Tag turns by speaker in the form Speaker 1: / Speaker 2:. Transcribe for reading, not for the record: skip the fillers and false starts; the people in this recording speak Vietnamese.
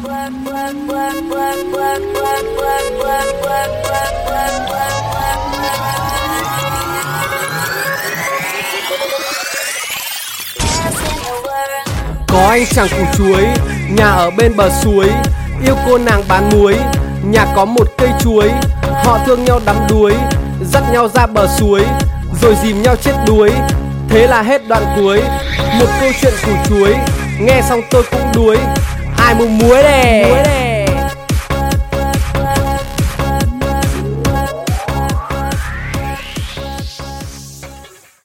Speaker 1: Có anh chàng củ chuối, nhà ở bên bờ suối, yêu cô nàng bán muối, nhà có một cây chuối. Họ thương nhau đắm đuối, dắt nhau ra bờ suối, rồi dìm nhau chết đuối. Thế là hết đoạn cuối, một câu chuyện củ chuối, nghe xong tôi cũng đuối. Ai muốn muối đè?